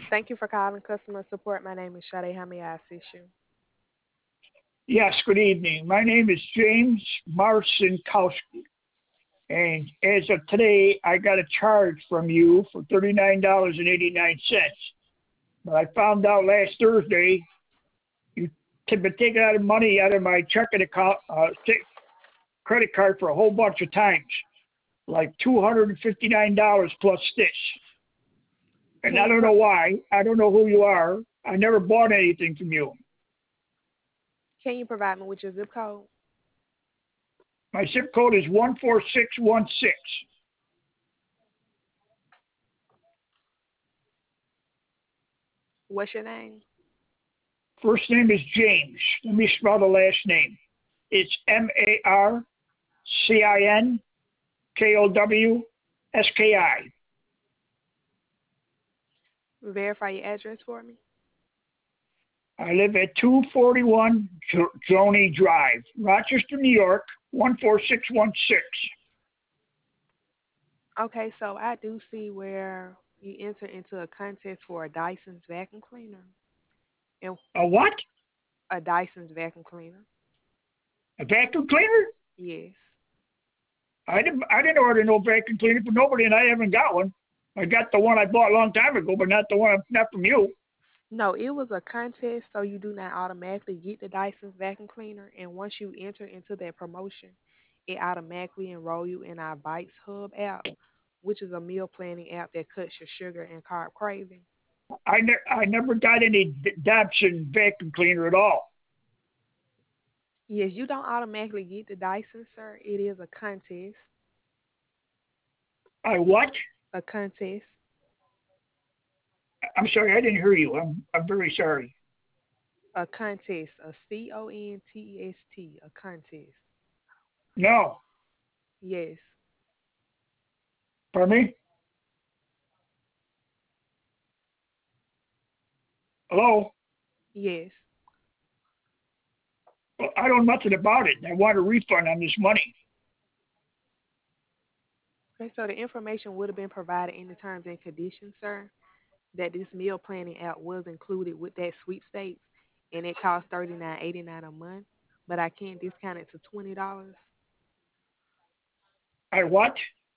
Thank you for calling customer support. My name is Sade. How may I assist you? Yes, good evening. My name is James Marcinkowski, and as of today, I got a charge from you for $39.89. But I found out last Thursday you have been taking out of money out of my checking account, credit card for a whole bunch of times, like $259 plus this. And Can I you don't pro- know why. I don't know who you are. I never bought anything from you. can you provide me with your zip code? My zip code is 14616. What's your name? First name is James. Let me spell the last name. It's Marcinkowski. Verify your address for me. I live at 241 Joni Drive, Rochester, New York, 14616. Okay, so I do see where you enter into a contest for a Dyson's vacuum cleaner. And A what? a Dyson's vacuum cleaner. A vacuum cleaner? Yes. I didn't order no vacuum cleaner for nobody, and I haven't got one. I got the one I bought a long time ago, but not from you. No, it was a contest, so you do not automatically get the Dyson's vacuum cleaner. And once you enter into that promotion, it automatically enroll you in our Bites Hub app, which is a meal planning app that cuts your sugar and carb craving. I never got any Dobson vacuum cleaner at all. Yes, you don't automatically get the Dyson, sir. It is a contest. I what? A contest. I'm sorry, I didn't hear you. I'm very sorry. A contest. A contest. A contest. No, Yes. pardon me. Hello. Yes. Well, I don't know nothing about it. I want a refund on this money. Okay, so the information would have been provided in the terms and conditions, sir, that this meal planning app was included with that sweepstakes, and it costs $39.89 a month, but I can't discount it to $20. I what?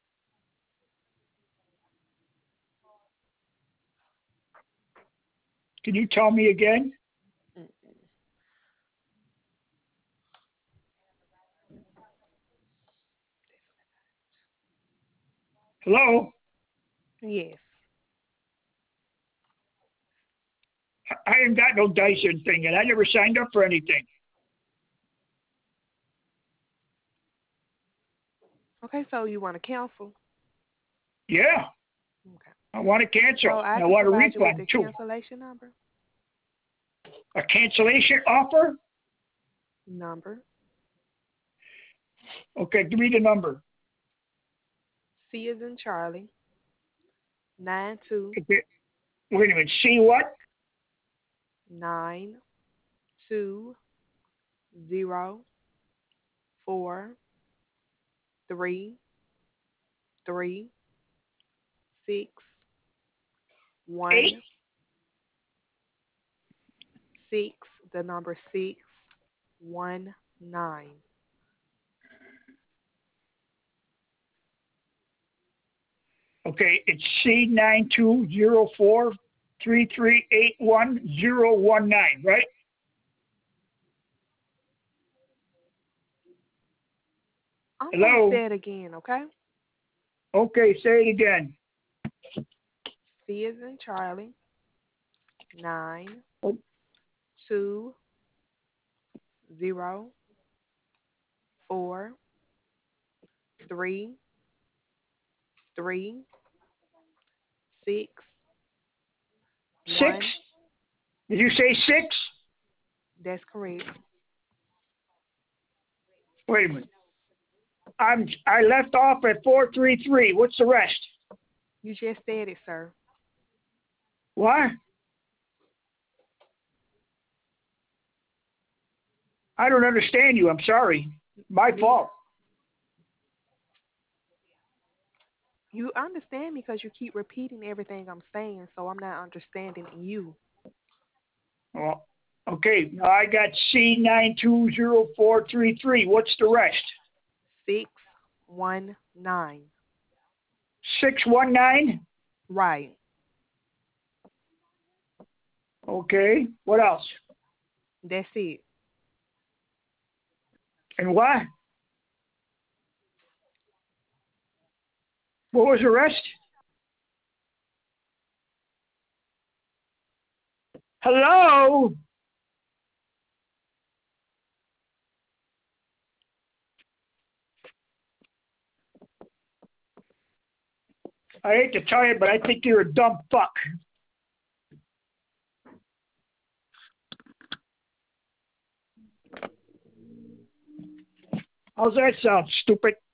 Can you tell me again? Mm. Hello. Yes. I ain't got no Dyson thing, and I never signed up for anything. Okay, so you want to cancel? Yeah, Okay. I want to cancel, So I and I can want a provide you with refund the too. cancellation number. A cancellation offer? Number Okay, give me the number. C is in Charlie 92 Okay, wait a minute. See what? 9204336 Eight? 6, the number 619. Okay, it's C920433811019, right? I'm going to Hello? say it again, okay? Okay, say it again. C is in Charlie, nine Oh, two zero four three three six six? one. Did you say six? That's correct. Wait a minute. I left off at 433. What's the rest? You just said it, sir. What? I don't understand you. I'm sorry. My Me, fault. You understand me because you keep repeating everything I'm saying, so I'm not understanding you. Well, okay, now I got C920433. What's the rest? 619. 619? Right. Okay, what else? That's it. And what? What was the rest? Hello? I hate to tell you, but I think you're a dumb fuck. How's that sound, stupid?